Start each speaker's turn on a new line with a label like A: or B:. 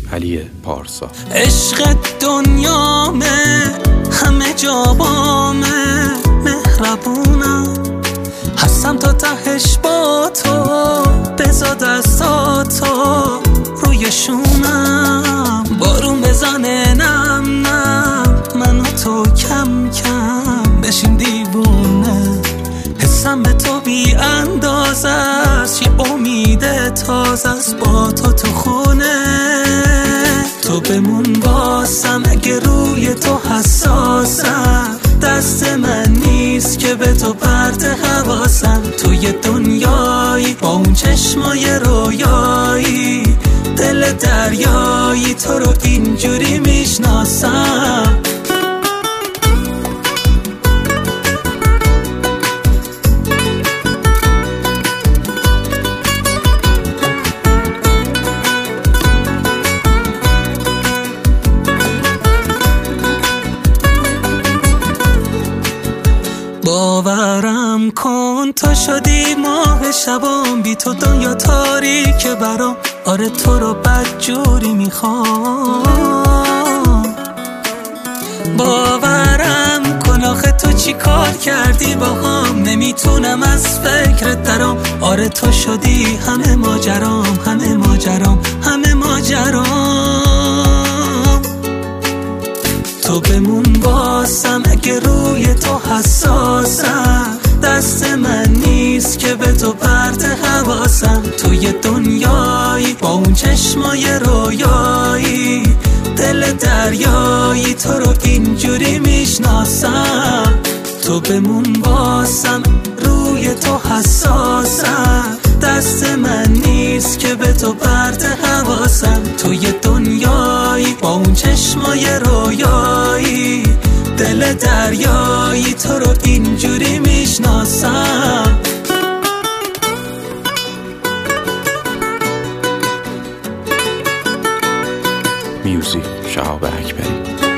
A: علی پارسا.
B: عشق دنیامه، همه جا بامه، مهربونم، هستم تا تهش با تو، بذار دستاتو روی شونم، بارون بزنه نم نم، من و تو کم کم بشیم دیوونه، حسم به تو بی اندازه است، یه امید تازه است با تو خونه، تو بمون باسم اگه روی تو حساسم، دست من نیست که به تو پرت حواسم، توی دنیایی با اون چشمای رویایی، دل دریایی، تو رو اینجوری میشناسم. باورم کن تو شدی ماه شبام، بی تو دنیا تاریکه برام، آره تو رو بدجوری میخوام. باورم کن آخه تو چی کار کردی با هم، نمیتونم از فکرت درام، آره تو شدی همه ماجرام، همه ماجرام، همه ماجرام، تو بمون باسم اگه روی تو حساسم، دست من نیست که به تو پرت حواسم، توی دنیایی با اون چشمای رویایی، دل دریایی، تو رو اینجوری میشناسم، تو بمون باسم روی تو حساسم، دست من نیست که به تو پرت حواسم، توی دنیایی با اون چشمای رویایی، دل دریایی، تو رو اینجوری میشناسم.
A: میوزیک شهاب اکبری.